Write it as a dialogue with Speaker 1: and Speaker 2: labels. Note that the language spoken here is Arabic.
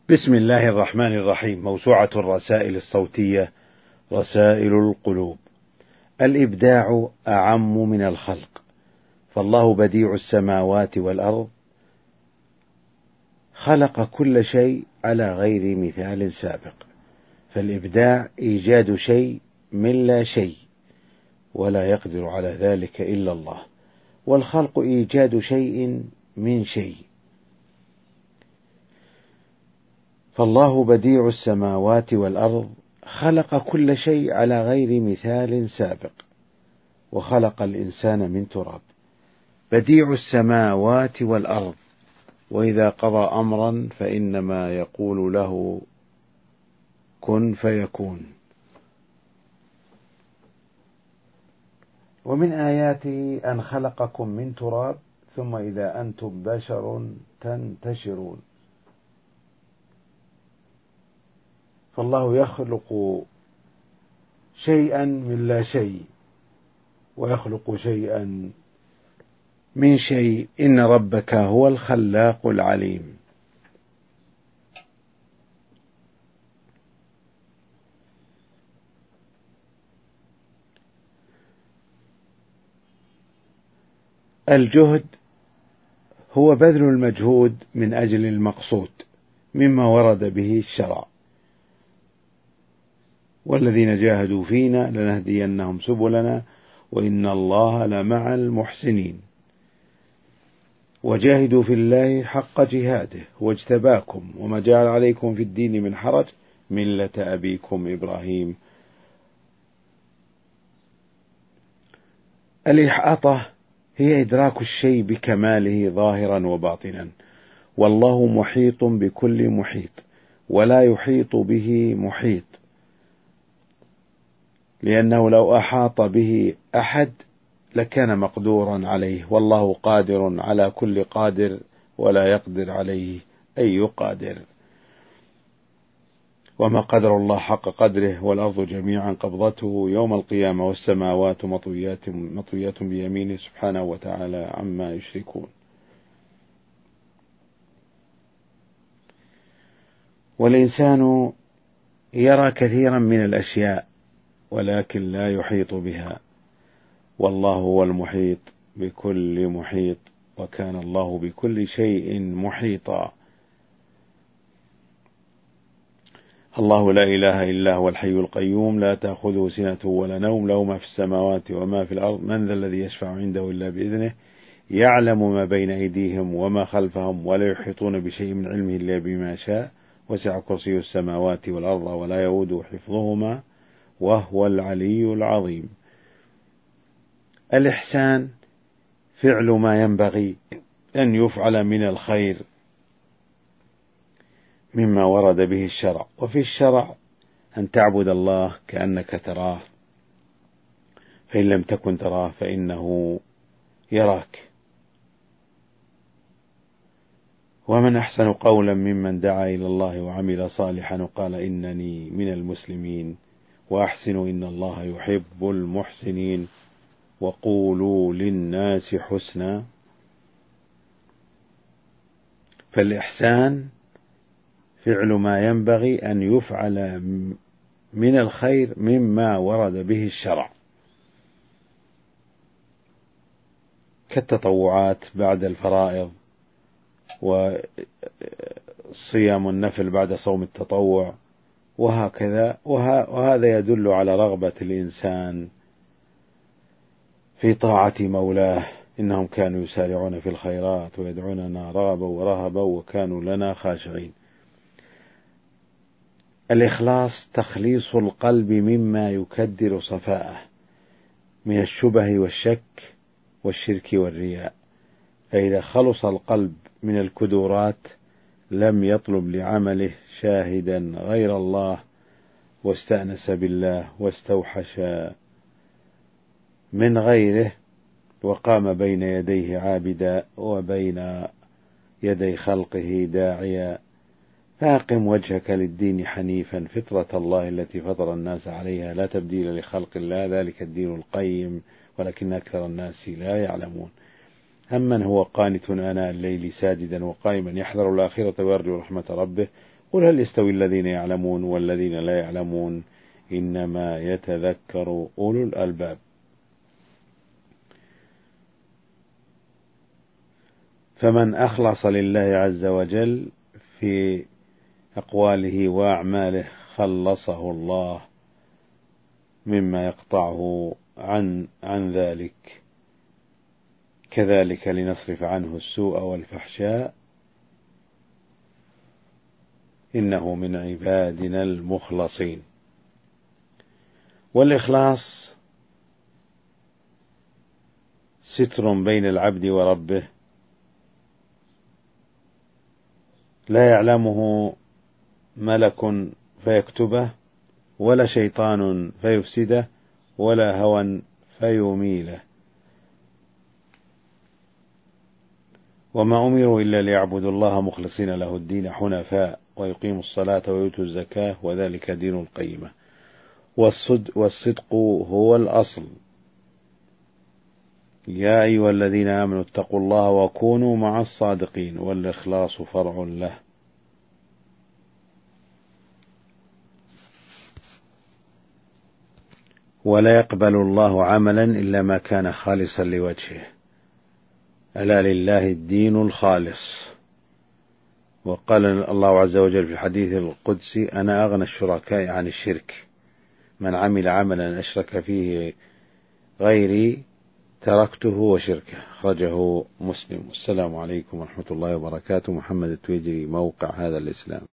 Speaker 1: بسم الله الرحمن الرحيم. موسوعة الرسائل الصوتية رسائل القلوب. الإبداع أعم من الخلق، فالله بديع السماوات والأرض، خلق كل شيء على غير مثال سابق. فالإبداع إيجاد شيء من لا شيء، ولا يقدر على ذلك إلا الله، والخلق إيجاد شيء من شيء. فالله بديع السماوات والأرض، خلق كل شيء على غير مثال سابق، وخلق الإنسان من تراب. بديع السماوات والأرض، وإذا قضى أمرا فإنما يقول له كن فيكون. ومن آياته أن خلقكم من تراب ثم إذا أنتم بشر تنتشرون. فالله يخلق شيئا من لا شيء، ويخلق شيئا من شيء. إن ربك هو الخلاق العليم. الجهد هو بذل المجهود من أجل المقصود مما ورد به الشرع. والذين جاهدوا فينا لنهدينهم سبلنا وإن الله لمع المحسنين. وجاهدوا في الله حق جهاده واجتباكم وما جعل عليكم في الدين من حرج ملة أبيكم إبراهيم. الإحاطة هي إدراك الشيء بكماله ظاهرا وباطنا، والله محيط بكل محيط، ولا يحيط به محيط، لأنه لو أحاط به أحد لكان مقدورا عليه، والله قادر على كل قادر ولا يقدر عليه أي يقادر. وما قدر الله حق قدره، والأرض جميعا قبضته يوم القيامة والسماوات مطويات بيمينه سبحانه وتعالى عما يشركون. والإنسان يرى كثيرا من الأشياء ولكن لا يحيط بها، والله هو المحيط بكل محيط، وكان الله بكل شيء محيطا. الله لا إله إلا هو الحي القيوم لا تأخذه سنة ولا نوم، له ما في السماوات وما في الأرض، من ذا الذي يشفع عنده إلا بإذنه، يعلم ما بين أيديهم وما خلفهم ولا يحيطون بشيء من علمه إلا بما شاء، وسع كرسيه السماوات والأرض ولا يؤوده حفظهما وهو العلي العظيم. الإحسان فعل ما ينبغي أن يفعل من الخير مما ورد به الشرع. وفي الشرع أن تعبد الله كأنك تراه، فإن لم تكن تراه فإنه يراك. ومن أحسن قولا ممن دعا إلى الله وعمل صالحا وقال إنني من المسلمين. وأحسنوا إن الله يحب المحسنين وقولوا للناس حسنا. فالإحسان فعل ما ينبغي أن يفعل من الخير مما ورد به الشرع، كالتطوعات بعد الفرائض، وصيام النفل بعد صوم التطوع، وهكذا. وهذا يدل على رغبة الإنسان في طاعة مولاه. إنهم كانوا يسارعون في الخيرات ويدعوننا رغبا ورهبا وكانوا لنا خاشعين. الإخلاص تخليص القلب مما يكدر صفاءه من الشبه والشك والشرك والرياء. فإذا خلص القلب من الكدورات لم يطلب لعمله شاهدا غير الله، واستأنس بالله واستوحش من غيره، وقام بين يديه عابدا وبين يدي خلقه داعيا. فأقم وجهك للدين حنيفا فطرة الله التي فطر الناس عليها لا تبديل لخلق الله ذلك الدين القيم ولكن أكثر الناس لا يعلمون. أمن هو قانت آناء الليل ساجدا وقائما يحذر الآخرة ويرجو رحمة ربه قل هل يستوي الذين يعلمون والذين لا يعلمون إنما يتذكر أولو الألباب. فمن أخلص لله عز وجل في أقواله وأعماله خلصه الله مما يقطعه عن ذلك. كذلك لنصرف عنه السوء والفحشاء إنه من عبادنا المخلصين. والإخلاص ستر بين العبد وربه لا يعلمه ملك فيكتبه، ولا شيطان فيفسده، ولا هوى فيميله. وما أمروا إلا ليعبدوا الله مخلصين له الدين حنفاء ويقيموا الصلاة ويؤتوا الزكاة وذلك دين القيمة. والصدق هو الأصل. يا أيها الذين آمنوا اتقوا الله وكونوا مع الصادقين. والإخلاص فرع له. ولا يقبل الله عملا إلا ما كان خالصا لوجهه. ألا لله الدين الخالص. وقال الله عز وجل في الحديث القدسي: أنا أغنى الشركاء عن الشرك، من عمل عملا أشرك فيه غيري تركته وشركه. أخرجه مسلم. والسلام عليكم ورحمة الله وبركاته. محمد التويجري، موقع هذا الإسلام.